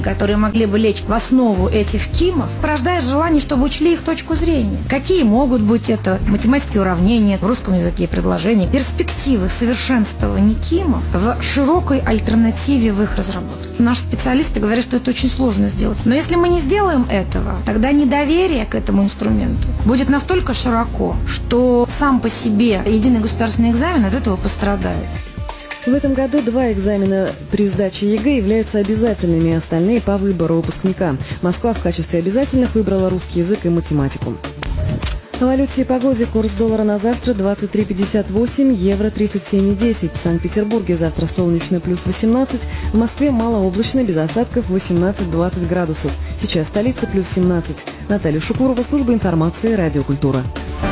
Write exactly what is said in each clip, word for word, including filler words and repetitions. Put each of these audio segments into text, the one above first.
которые могли бы лечь в основу этих КИМов, порождает желание, чтобы учли их точку зрения. Какие могут быть это математические уравнения в русском языке и предложения, перспективы совершенствования КИМов в широкой альтернативе в их разработке. Наши специалисты говорят, что это очень сложно сделать. Но если мы не сделаем этого, тогда недоверие к этому инструменту будет настолько широко, что сам по себе единый государственный экзамен от этого пострадает. В этом году два экзамена при сдаче ЕГЭ являются обязательными, остальные по выбору выпускника. Москва в качестве обязательных выбрала русский язык и математику. О валюте и погоде. Курс доллара на завтра двадцать три пятьдесят восемь, евро тридцать семь десять. В Санкт-Петербурге завтра солнечно плюс восемнадцать, в Москве малооблачно без осадков восемнадцать-двадцать градусов. Сейчас столица плюс семнадцать. Наталья Шукурова, служба информации, радиокультура.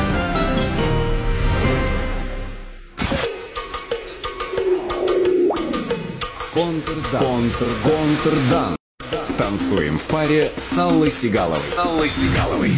Контрдан. Контрдан. Танцуем в паре с Аллой Сигаловой. С Аллой Сигаловой.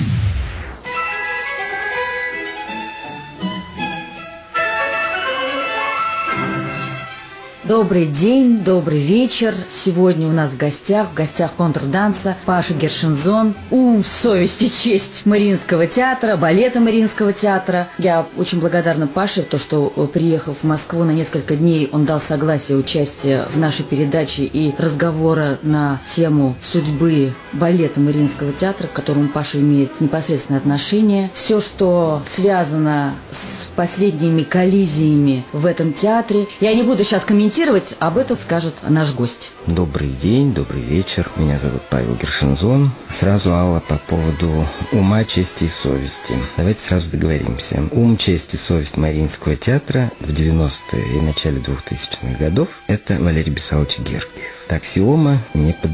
Добрый день, добрый вечер. Сегодня у нас в гостях, в гостях контрданса Паша Гершензон, ум, совесть и честь Мариинского театра, балета Мариинского театра. Я очень благодарна Паше, то, что, приехав в Москву на несколько дней, он дал согласие участия в нашей передаче и разговора на тему судьбы балета Мариинского театра, к которому Паша имеет непосредственное отношение. Все, что связано с последними коллизиями в этом театре. Я не буду сейчас комментировать, об этом скажет наш гость. Добрый день, добрый вечер. Меня зовут Павел Гершензон. Сразу, Алла, по поводу ума, чести и совести. Давайте сразу договоримся. Ум, честь и совесть Мариинского театра в девяностые и начале двухтысячных годов – это Валерий Бесалович Гергиев. Таксиома, не под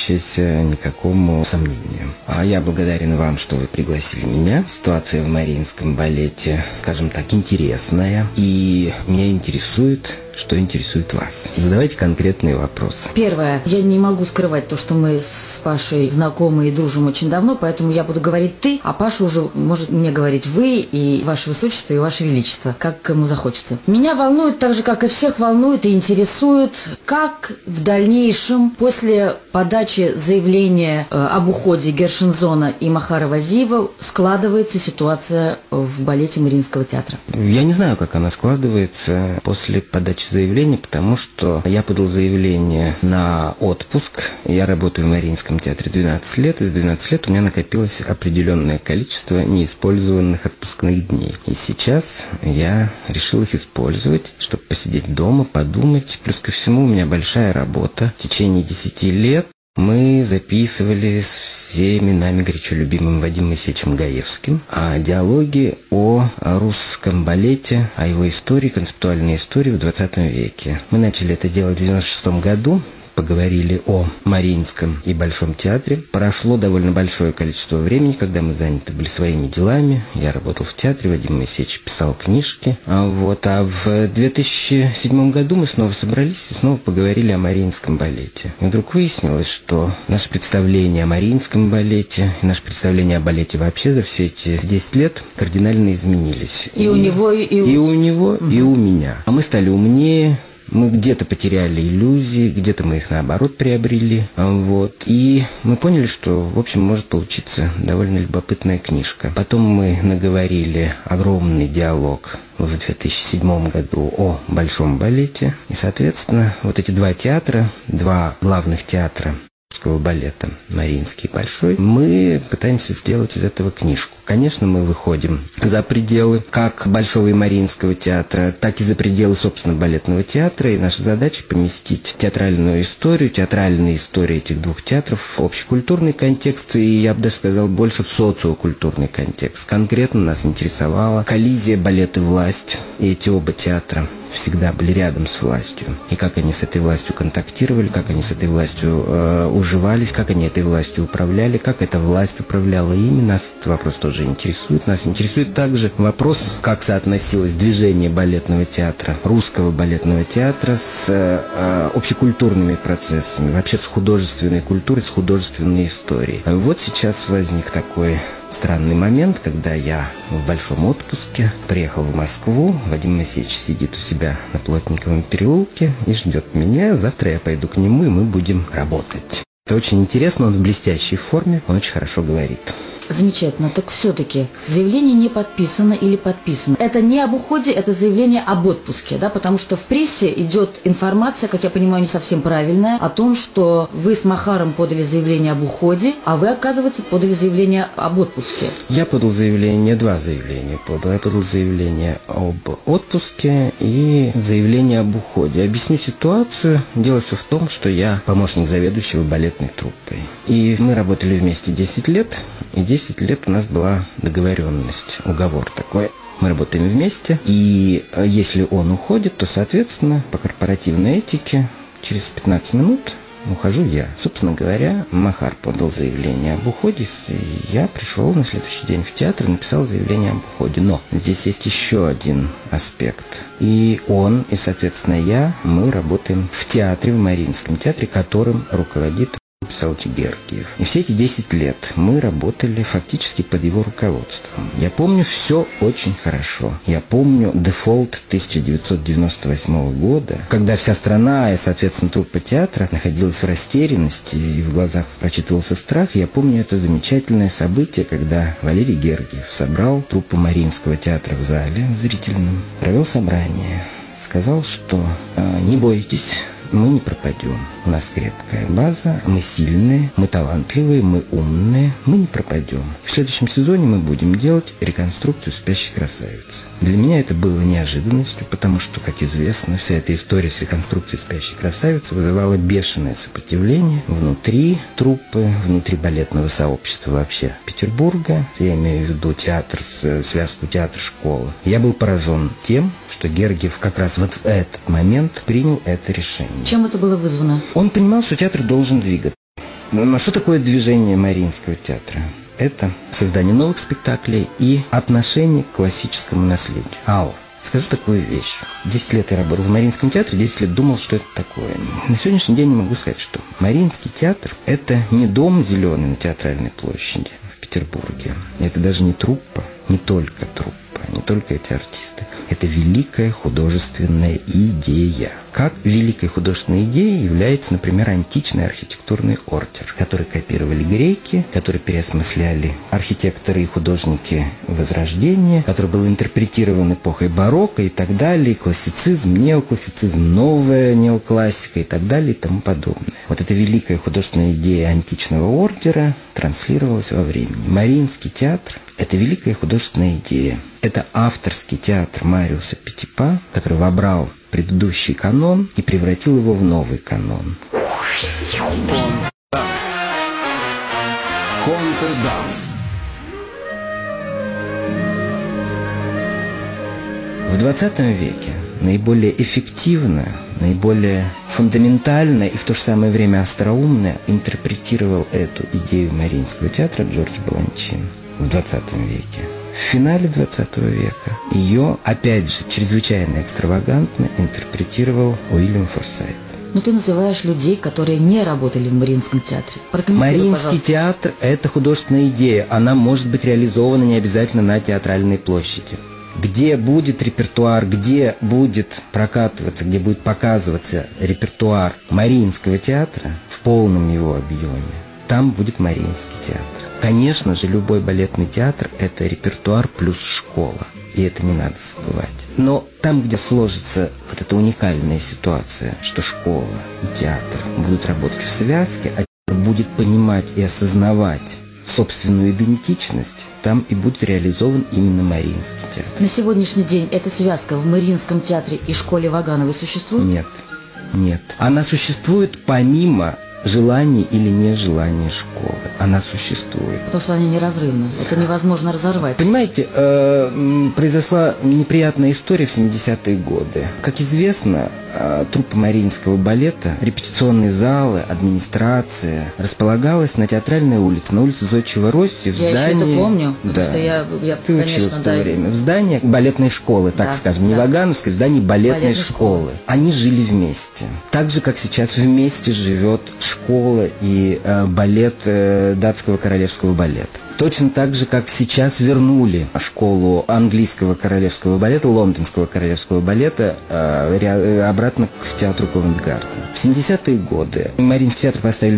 никакому сомнению. А я благодарен вам, что вы пригласили меня. Ситуация в Мариинском балете, скажем так, интересная. И меня интересует, что интересует вас. Задавайте конкретные вопросы. Первое. Я не могу скрывать то, что мы с Пашей знакомы и дружим очень давно, поэтому я буду говорить «ты», а Паша уже может мне говорить «вы» и «Ваше Высочество» и «Ваше Величество», как ему захочется. Меня волнует, так же, как и всех волнует и интересует, как в дальнейшем, после подачи заявления э, об уходе Гершензона и Махара Вазиева, складывается ситуация в балете Мариинского театра. Я не знаю, как она складывается после подачи заявления, потому что я подал заявление на отпуск. Я работаю в Мариинском театре двенадцать лет, и за двенадцать лет у меня накопилось определенное количество неиспользованных отпускных дней. И сейчас я решил их использовать, чтобы посидеть дома, подумать. Плюс ко всему у меня большая работа. В течение десяти лет мы записывали с всеми нами горячо любимым Вадимом Моисеевичем Гаевским а диалоги о русском балете, о его истории, концептуальной истории в двадцатом веке. Мы начали это делать в девяносто шестом году. Поговорили о Мариинском и Большом театре. Прошло довольно большое количество времени, когда мы заняты были своими делами. Я работал в театре, Вадим Моисеевич писал книжки. А, вот, а в две тысячи седьмом году мы снова собрались и снова поговорили о Мариинском балете. И вдруг выяснилось, что наше представление о Мариинском балете и наше представление о балете вообще за все эти десять лет кардинально изменились. И, и у него, и, и... и у него, угу. и у меня. А мы стали умнее. Мы где-то потеряли иллюзии, где-то мы их, наоборот, приобрели. Вот. И мы поняли, что, в общем, может получиться довольно любопытная книжка. Потом мы наговорили огромный диалог в две тысячи седьмом году о Большом балете. И, соответственно, вот эти два театра, два главных театра балета, Мариинский и Большой, мы пытаемся сделать из этого книжку. Конечно, мы выходим за пределы как Большого и Мариинского театра, так и за пределы, собственно, балетного театра, и наша задача поместить театральную историю, театральные истории этих двух театров в общекультурный контекст, и, я бы даже сказал, больше в социокультурный контекст. Конкретно нас интересовала коллизия балет и власть, и эти оба театра всегда были рядом с властью. И как они с этой властью контактировали, как они с этой властью э, уживались, как они этой властью управляли, как эта власть управляла ими. Нас этот вопрос тоже интересует. Нас интересует также вопрос, как соотносилось движение балетного театра, русского балетного театра с э, общекультурными процессами, вообще с художественной культурой, с художественной историей. Вот сейчас возник такой странный момент, когда я в большом отпуске приехал в Москву. Вадим Моисеевич сидит у себя на Плотниковом переулке и ждет меня. Завтра я пойду к нему, и мы будем работать. Это очень интересно, он в блестящей форме, он очень хорошо говорит. Замечательно. Так все-таки заявление не подписано или подписано. Это не об уходе, это заявление об отпуске, да, потому что в прессе идет информация, как я понимаю, не совсем правильная, о том, что вы с Махаром подали заявление об уходе, а вы, оказывается, подали заявление об отпуске. Я подал заявление, два заявления подал. Я подал заявление об отпуске и заявление об уходе. Объясню ситуацию. Дело все в том, что я помощник заведующего балетной труппой. И мы работали вместе десять лет, и десять лет у нас была договоренность, уговор такой. Мы работаем вместе, и если он уходит, то, соответственно, по корпоративной этике через пятнадцать минут ухожу я. Собственно говоря, Махар подал заявление об уходе, и я пришел на следующий день в театр и написал заявление об уходе. Но здесь есть еще один аспект. И он, и, соответственно, я, мы работаем в театре, в Мариинском театре, которым руководит Салти Гергиев. И все эти десять лет мы работали фактически под его руководством. Я помню все очень хорошо. Я помню дефолт тысяча девятьсот девяносто восьмого года, когда вся страна и, соответственно, труппа театра находилась в растерянности и в глазах прочитывался страх. Я помню это замечательное событие, когда Валерий Гергиев собрал труппу Мариинского театра в зале в зрительном, провел собрание, сказал, что э, не бойтесь, мы не пропадем. У нас крепкая база, мы сильные, мы талантливые, мы умные, мы не пропадем. В следующем сезоне мы будем делать реконструкцию «Спящей красавицы». Для меня это было неожиданностью, потому что, как известно, вся эта история с реконструкцией «Спящей красавицы» вызывала бешеное сопротивление внутри труппы, внутри балетного сообщества вообще Петербурга. Я имею в виду театр, связку театр-школа. Я был поражен тем, что Гергиев как раз вот в этот момент принял это решение. Чем это было вызвано? Он понимал, что театр должен двигаться. Но что такое движение Мариинского театра? Это создание новых спектаклей и отношение к классическому наследию. Ау, скажу такую вещь. Десять лет я работал в Мариинском театре, десять лет думал, что это такое. На сегодняшний день могу сказать, что Мариинский театр – это не дом зеленый на Театральной площади в Петербурге. Это даже не труппа, не только труппа, не только эти артисты. Это великая художественная идея. Как великой художественной идеей является, например, античный архитектурный ордер, который копировали греки, который переосмысляли архитекторы и художники Возрождения, который был интерпретирован эпохой барокко и так далее, классицизм, неоклассицизм, новая неоклассика и так далее и тому подобное. Вот эта великая художественная идея античного ордера транслировалась во времени. Мариинский театр – это великая художественная идея. Это авторский театр Мариуса Петипа, который вобрал предыдущий канон и превратил его в новый канон. Контрданс. В двадцатом веке наиболее эффективно, наиболее фундаментально и в то же самое время остроумно интерпретировал эту идею Мариинского театра Джордж Баланчин в двадцатом веке. В финале двадцатого века ее, опять же, чрезвычайно экстравагантно интерпретировал Уильям Форсайт. Но ты называешь людей, которые не работали в Мариинском театре. Мариинский театр – это художественная идея. Она может быть реализована не обязательно на Театральной площади. Где будет репертуар, где будет прокатываться, где будет показываться репертуар Мариинского театра в полном его объеме, там будет Мариинский театр. Конечно же, любой балетный театр – это репертуар плюс школа, и это не надо забывать. Но там, где сложится вот эта уникальная ситуация, что школа и театр будут работать в связке, а театр будет понимать и осознавать собственную идентичность, там и будет реализован именно Мариинский театр. На сегодняшний день эта связка в Мариинском театре и школе Вагановой существует? Нет, нет. Она существует помимо желание или нежелание школы. Она существует. Потому что они неразрывны. Это невозможно разорвать. Понимаете, э, произошла неприятная история в семидесятые годы. Как известно, э, труппа Мариинского балета, репетиционные залы, администрация располагалась на Театральной улице, на улице Зодчего Росси, в я здании... Я еще это помню, да. потому что я, я Ты конечно, училась в то да. время. В здании балетной школы, так да, скажем, не да. Вагановской, в здании балетной, балетной школы. школы. Они жили вместе. Так же, как сейчас вместе живет школа и э, балет э, датского королевского балета. Точно так же, как сейчас вернули школу английского королевского балета, лондонского королевского балета э, обратно к театру Ковент-Гарден. В семидесятые годы Мариинский театр поставили на рекорд.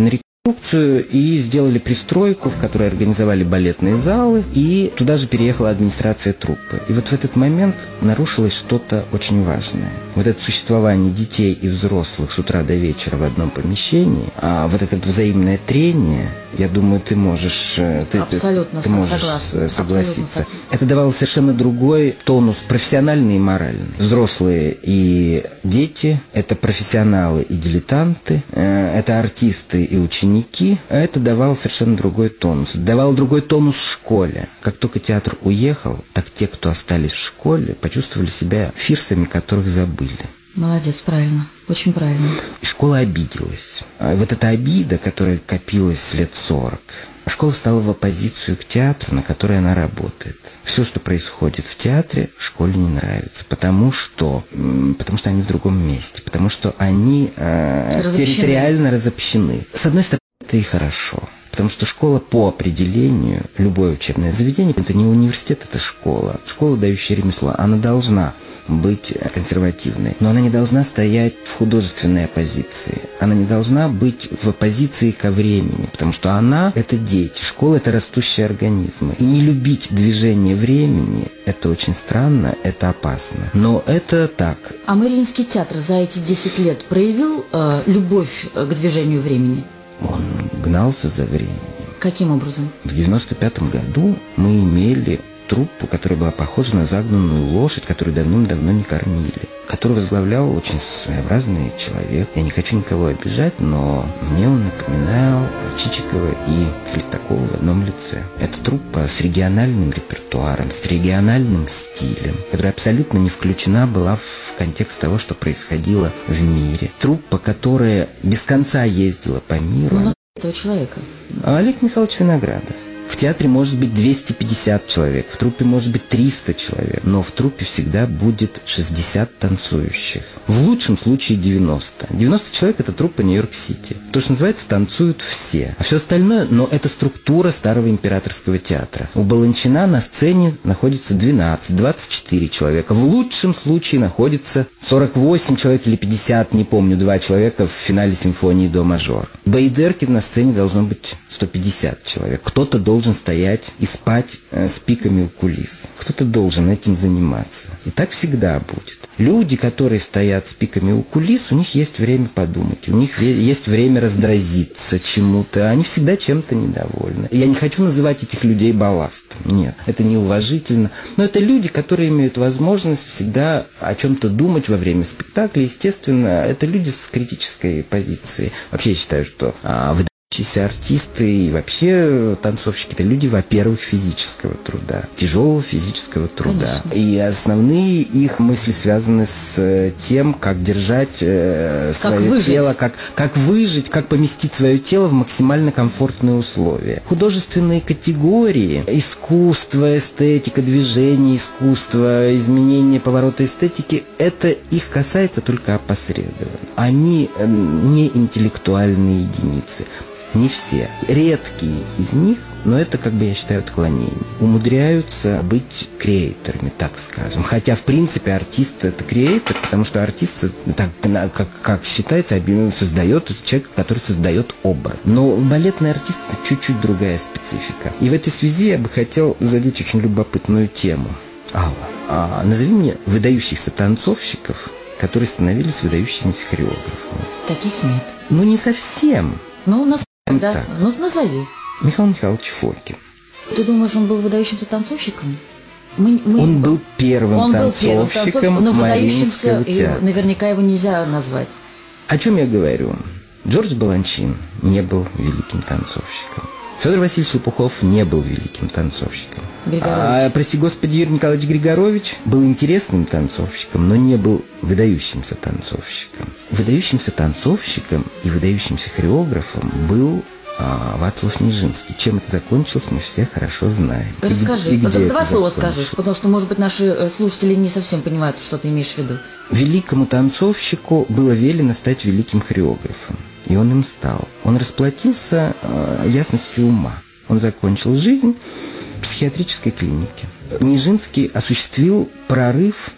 и сделали пристройку, в которой организовали балетные залы, и туда же переехала администрация труппы. И вот в этот момент нарушилось что-то очень важное. Вот это существование детей и взрослых с утра до вечера в одном помещении, а вот это взаимное трение, я думаю, ты можешь, ты, Абсолютно ты, ты можешь согласна. согласиться. Абсолютно. Это давало совершенно другой тонус, профессиональный и моральный. Взрослые и дети, это профессионалы и дилетанты, это артисты и ученики. Это давало совершенно другой тонус. Давало другой тонус в школе. Как только театр уехал, так те, кто остались в школе, почувствовали себя фирсами, которых забыли. Молодец, правильно. Очень правильно. И школа обиделась. А вот эта обида, которая копилась лет сорок, школа стала в оппозицию к театру, на которой она работает. Все, что происходит в театре, школе не нравится, потому что, потому что они в другом месте, потому что они э, территориально разобщены. С одной стороны, это и хорошо. Потому что школа по определению, любое учебное заведение, это не университет, это школа. Школа, дающая ремесло, она должна быть консервативной, но она не должна стоять в художественной оппозиции. Она не должна быть в оппозиции ко времени, потому что она – это дети, школа – это растущие организмы. И не любить движение времени – это очень странно, это опасно. Но это так. А Мариинский театр за эти десять лет проявил э, любовь к движению времени? Он гнался за временем. Каким образом? В девяносто пятом году мы имели труппу, которая была похожа на загнанную лошадь, которую давным-давно не кормили, которую возглавлял очень своеобразный человек. Я не хочу никого обижать, но мне он напоминал Чичикова и Хлестакова в одном лице. Это труппа с региональным репертуаром, с региональным стилем, которая абсолютно не включена была в контекст того, что происходило в мире. Труппа, которая без конца ездила по миру. Ну, этого человека. Олег Михайлович Виноградов. В театре может быть двести пятьдесят человек, в труппе может быть триста человек, но в труппе всегда будет шестьдесят танцующих. В лучшем случае девяносто. девяносто человек – это труппа Нью-Йорк-Сити. То, что называется, танцуют все. А все остальное, но это структура старого императорского театра. У Баланчина на сцене находится двенадцать, двадцать четыре человека. В лучшем случае находится сорок восемь человек или пятьдесят, не помню, два человека в финале симфонии до мажор. В Байдерке на сцене должно быть сто пятьдесят человек. Кто-то должен стоять и спать э, с пиками у кулис. Кто-то должен этим заниматься. И так всегда будет. Люди, которые стоят с пиками у кулис, у них есть время подумать, у них есть время раздразиться чему-то. Они всегда чем-то недовольны. Я не хочу называть этих людей балластом. Нет, это неуважительно. Но это люди, которые имеют возможность всегда о чем-то думать во время спектакля. Естественно, это люди с критической позицией. Вообще я считаю, что а, в артисты и вообще танцовщики – это люди, во-первых, физического труда, тяжелого физического труда. Конечно. И основные их мысли связаны с тем, как держать э, свое выжить. тело, как, как выжить, как поместить свое тело в максимально комфортные условия. Художественные категории – искусство, эстетика, движение, искусство, изменение поворота эстетики – это их касается только опосредованно. Они э, не интеллектуальные единицы. Не все. Редкие из них, но это, как бы, я считаю, отклонение, умудряются быть креаторами, так скажем. Хотя, в принципе, артист – это креатор, потому что артист, так, как, как считается, создает человек, который создает образ. Но балетный артист – это чуть-чуть другая специфика. И в этой связи я бы хотел задать очень любопытную тему. Алла, а назови мне выдающихся танцовщиков, которые становились выдающимися хореографами. Таких нет. Ну, не совсем. Ну, у нас... Да, Так. ну назови. Михаил Михайлович Фокин. Ты думаешь, он был выдающимся танцовщиком? Мы, мы... Он был первым он танцовщиком был первым танцовщиком, но выдающимся, Мариинского театра. наверняка его нельзя назвать. О чем я говорю? Джордж Баланчин не был великим танцовщиком. Федор Васильевич Лопухов не был великим танцовщиком. А, прости господи, Юрий Николаевич Григорович был интересным танцовщиком, но не был выдающимся танцовщиком. Выдающимся танцовщиком и выдающимся хореографом был а, Вацлав Нижинский. Чем это закончилось, мы все хорошо знаем. Расскажи. И, и где Два слова закончилось? скажешь, потому что, может быть, наши слушатели не совсем понимают, что ты имеешь в виду. Великому танцовщику было велено стать великим хореографом. И он им стал. Он расплатился э, ясностью ума. Он закончил жизнь в психиатрической клинике. Нижинский осуществил прорыв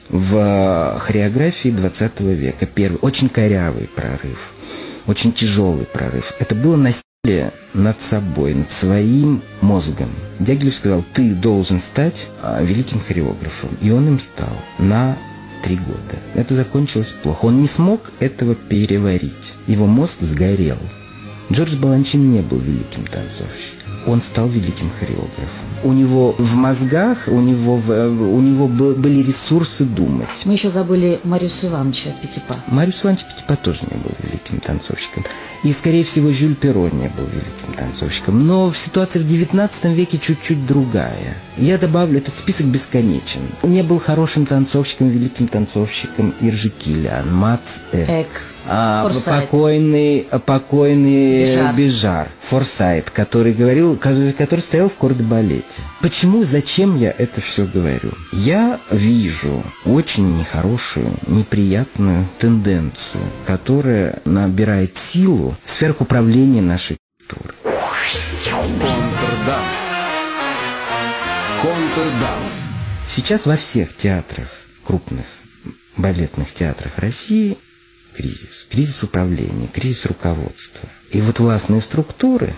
в хореографии двадцатого века. Первый, очень корявый прорыв, очень тяжелый прорыв. Это было насилие над собой, над своим мозгом. Дягилев сказал: ты должен стать а, великим хореографом. И он им стал на три года. Это закончилось плохо. Он не смог этого переварить. Его мозг сгорел. Джордж Баланчини не был великим танцовщиком. Он стал великим хореографом. У него в мозгах, у него, в, у него были ресурсы думать. Мы еще забыли Мариуса Ивановича Петипа. Мариус Иванович Петипа тоже не был великим танцовщиком. И, скорее всего, Жюль Перро не был великим танцовщиком. Но ситуация в девятнадцатом веке чуть-чуть другая. Я добавлю, этот список бесконечен. Не был хорошим танцовщиком, великим танцовщиком Иржи Киллиан, Мац Эк. Эк. А, покойный, покойный Бежар. Бежар, Форсайт, который говорил, который, который стоял в кордебалете. Почему, зачем я это все говорю? Я вижу очень нехорошую, неприятную тенденцию, которая набирает силу в сферах управления нашей культурой. Контрданс. Контрданс. Сейчас во всех театрах, крупных балетных театрах России, кризис. Кризис управления, кризис руководства. И вот властные структуры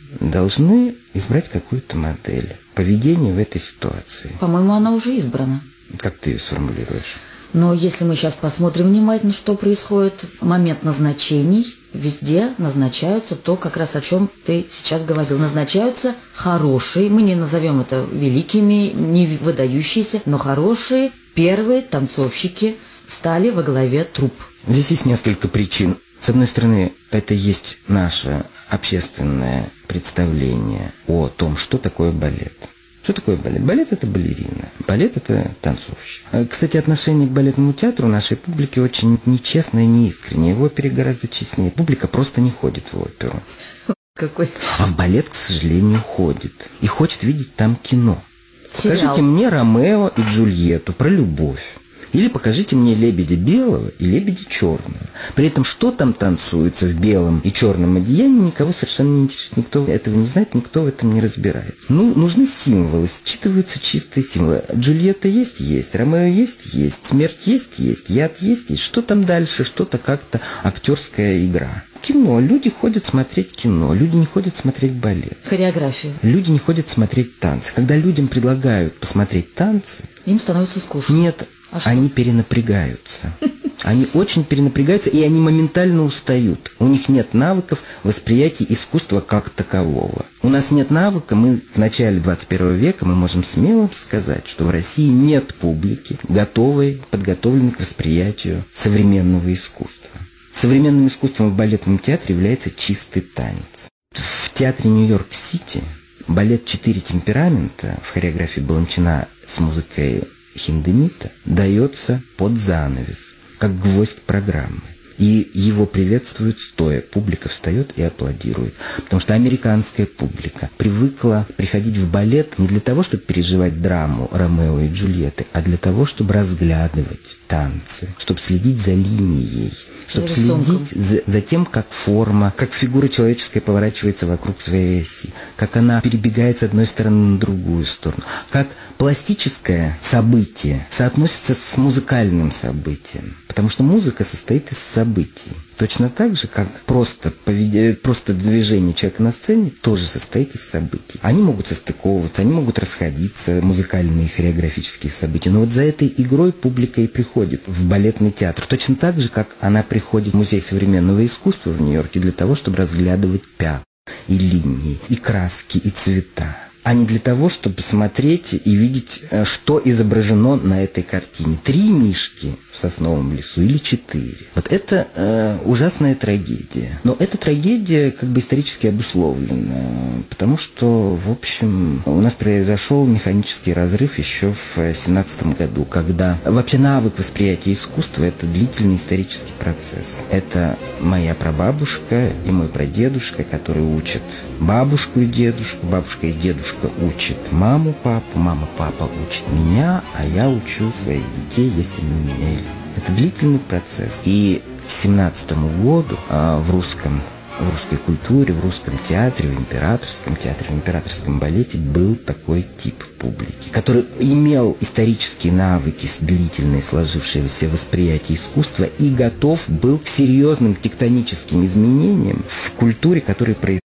должны избрать какую-то модель поведения в этой ситуации. По-моему, она уже избрана. Как ты ее сформулируешь? Но если мы сейчас посмотрим внимательно, что происходит, момент назначений, везде назначаются то, как раз о чем ты сейчас говорил. Назначаются хорошие, мы не назовем это великими, не выдающиеся, но хорошие первые танцовщики стали во главе труп. Здесь есть несколько причин. С одной стороны, это есть наше общественное представление о том, что такое балет. Что такое балет? Балет – это балерина. Балет – это танцовщик. Кстати, отношение к балетному театру нашей публики очень нечестное и неискреннее. В опере гораздо честнее. Публика просто не ходит в оперу. Какой? А в балет, к сожалению, ходит. И хочет видеть там кино. Сериал. Покажите мне Ромео и Джульетту про любовь. Или покажите мне лебедя белого и лебедя черного. При этом, что там танцуется в белом и черном одеянии, никого совершенно не интересует. Никто этого не знает, никто в этом не разбирается. Ну, нужны символы, считываются чистые символы. Джульетта есть? Есть. Ромео есть? Есть. Смерть есть? Есть. Яд есть? Есть. Что там дальше? Что-то как-то актерская игра. Кино. Люди ходят смотреть кино. Люди не ходят смотреть балет. Хореографию. Люди не ходят смотреть танцы. Когда людям предлагают посмотреть танцы, им становится скучно. Нет. А они перенапрягаются. Они очень перенапрягаются, и они моментально устают. У них нет навыков восприятия искусства как такового. У нас нет навыка, мы в начале двадцать первого века мы можем смело сказать, что в России нет публики, готовой, подготовленной к восприятию современного искусства. Современным искусством в балетном театре является чистый танец. В театре Нью-Йорк-Сити балет «Четыре темперамента» в хореографии Баланчина с музыкой Хиндемита дается под занавес, как гвоздь программы. И его приветствуют стоя. Публика встает и аплодирует. Потому что американская публика привыкла приходить в балет не для того, чтобы переживать драму Ромео и Джульетты, а для того, чтобы разглядывать танцы, чтобы следить за линией, чтобы следить за, за тем, как форма, как фигура человеческая поворачивается вокруг своей оси, как она перебегает с одной стороны на другую сторону, как пластическое событие соотносится с музыкальным событием, потому что музыка состоит из событий. Точно так же, как просто, поведение, просто движение человека на сцене тоже состоит из событий. Они могут состыковываться, они могут расходиться, музыкальные и хореографические события. Но вот за этой игрой публика и приходит в балетный театр. Точно так же, как она приходит в Музей современного искусства в Нью-Йорке для того, чтобы разглядывать пятна и линии, и краски, и цвета. А не для того, чтобы смотреть и видеть, что изображено на этой картине. Три мишки в сосновом лесу или четыре. Вот это э, ужасная трагедия. Но эта трагедия как бы исторически обусловлена, потому что, в общем, у нас произошел механический разрыв еще в семнадцатом году, когда вообще навык восприятия искусства – это длительный исторический процесс. Это моя прабабушка и мой прадедушка, которые учат бабушку и дедушку, бабушка и дедушка учат маму, папу, мама, папа учат меня, а я учу своих детей, если они у меня или. Это длительный процесс. И к семнадцатому году а, в русском, в русской культуре, в русском театре, в императорском театре, в императорском балете был такой тип публики, который имел исторические навыки, длительное сложившееся восприятие искусства и готов был к серьезным тектоническим изменениям в культуре, которые происходят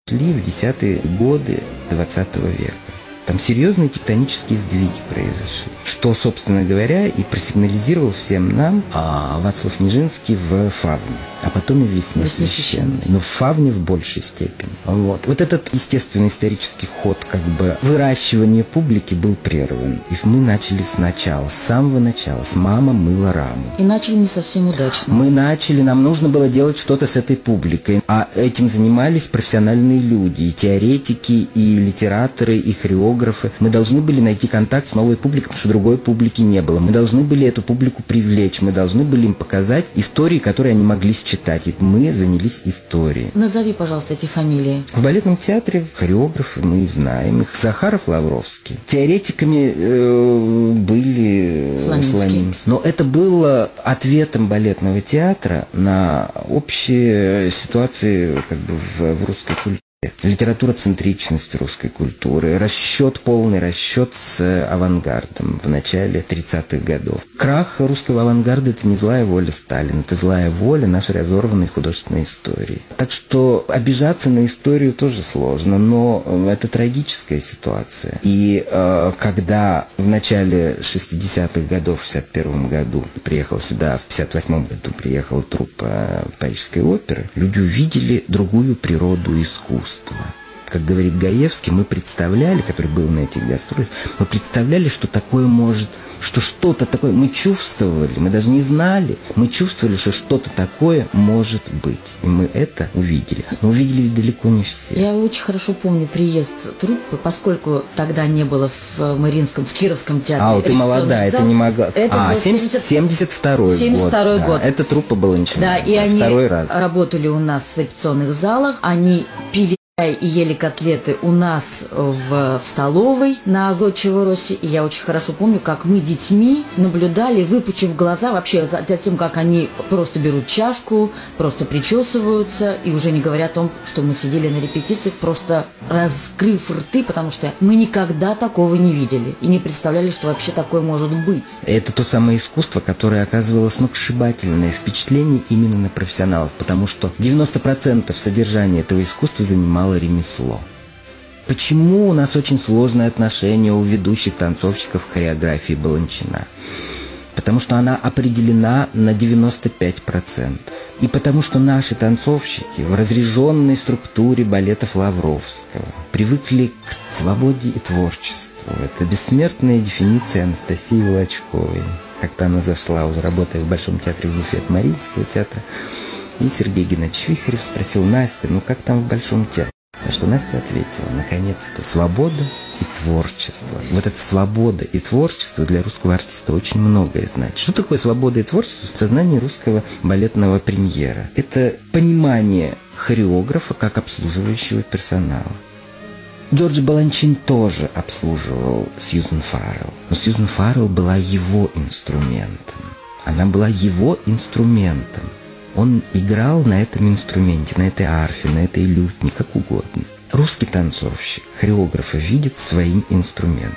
шли в десятые годы двадцатого века. Там серьезные тектонические сдвиги произошли, что, собственно говоря, и просигнализировал всем нам а, Вацлав Нижинский в «Фавне», а потом и в «Весне священной». Но в «Фавне» в большей степени. Вот. вот этот естественный исторический ход, как бы выращивание публики, был прерван. И мы начали сначала, с самого начала, с «Мама мыла раму». И начали не совсем удачно. Мы начали, нам нужно было делать что-то с этой публикой. А этим занимались профессиональные люди, и теоретики, и литераторы, и хореографы. Мы должны были найти контакт с новой публикой, потому что другой публики не было. Мы должны были эту публику привлечь, мы должны были им показать истории, которые они могли считать. И мы занялись историей. Назови, пожалуйста, эти фамилии. В балетном театре хореографы мы знаем их. Захаров, Лавровский. Теоретиками э, были Слонимский. Но это было ответом балетного театра на общие ситуации как бы в, в русской культуре. Литературоцентричность русской культуры, расчет, полный расчет с авангардом в начале тридцатых годов. Крах русского авангарда – это не злая воля Сталина, это злая воля нашей разорванной художественной истории. Так что обижаться на историю тоже сложно, но это трагическая ситуация. И э, когда в начале шестидесятых годов, в шестьдесят первом году, приехал сюда, в пятьдесят восьмом году приехала труппа Парижской оперы, люди увидели другую природу искусства. Как говорит Гаевский, мы представляли, который был на этих гастролях, мы представляли, что такое может, что что-то такое, мы чувствовали, мы даже не знали, мы чувствовали, что что-то такое может быть. И мы это увидели. Но увидели далеко не все. Я очень хорошо помню приезд труппы, поскольку тогда не было в Мариинском, в Кировском театре. А, вот ты молодая, это не могла. Это а, семьдесят второй семьдесят второй год. год. Да, эта труппа была начата. Да, и они Второй раз. работали у нас в репетиционных залах, они пили и ели котлеты у нас в, в столовой на Зодчего Росе. И я очень хорошо помню, как мы детьми наблюдали, выпучив глаза вообще за, за тем, как они просто берут чашку, просто причесываются, и уже не говоря о том, что мы сидели на репетициях, просто раскрыв рты, потому что мы никогда такого не видели и не представляли, что вообще такое может быть. Это то самое искусство, которое оказывало сногсшибательное впечатление именно на профессионалов, потому что девяносто процентов содержания этого искусства занимало ремесло. Почему у нас очень сложное отношение у ведущих танцовщиков к хореографии Баланчина? Потому что она определена на девяносто пять процентов. И потому что наши танцовщики в разряженной структуре балетов Лавровского привыкли к свободе и творчеству. Это бессмертная дефиниция Анастасии Волочковой. Как-то она зашла, уже работая в Большом театре в буфет Мариинского театра. И Сергей Геннадьевич Вихарев спросил: Настя, ну как там в Большом театре? На что Настя ответила: наконец-то свобода и творчество. Вот эта свобода и творчество для русского артиста очень многое значит. Что такое свобода и творчество в сознании русского балетного премьера? Это понимание хореографа как обслуживающего персонала. Джордж Баланчин тоже обслуживал Сьюзен Фаррелл, но Сьюзен Фаррелл была его инструментом. Она была его инструментом. Он играл на этом инструменте, на этой арфе, на этой лютне, как угодно. Русский танцовщик хореографа видит своим инструментом.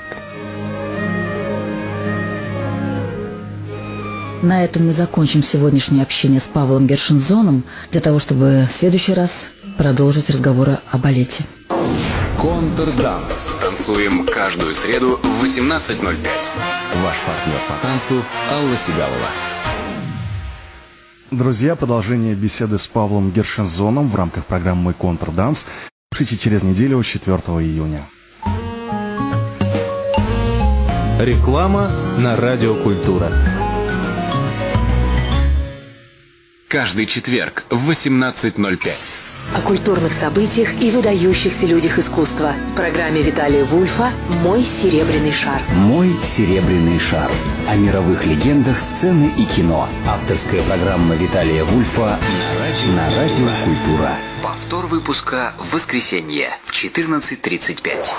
На этом мы закончим сегодняшнее общение с Павлом Гершензоном, для того, чтобы в следующий раз продолжить разговоры о балете. Контрданс. Танцуем каждую среду в восемнадцать ноль пять. Ваш партнер по танцу Алла Сигалова. Друзья, продолжение беседы с Павлом Гершензоном в рамках программы «Контрданс». Слушайте через неделю, четвёртого июня. Реклама на Радио Культура. Каждый четверг в восемнадцать ноль пять. О культурных событиях и выдающихся людях искусства. В программе Виталия Вульфа «Мой серебряный шар». «Мой серебряный шар». О мировых легендах сцены и кино. Авторская программа Виталия Вульфа на радио, на радио «Культура». Повтор выпуска в воскресенье в четырнадцать тридцать пять.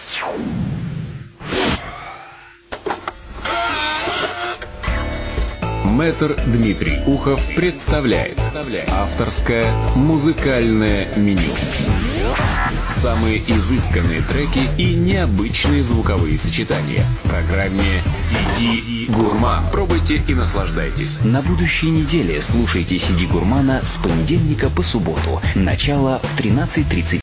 Мэтр Дмитрий Ухов представляет авторское музыкальное меню. Самые изысканные треки и необычные звуковые сочетания. В программе си ди Гурман. Пробуйте и наслаждайтесь. На будущей неделе слушайте си ди Гурмана с понедельника по субботу. Начало в тринадцать тридцать.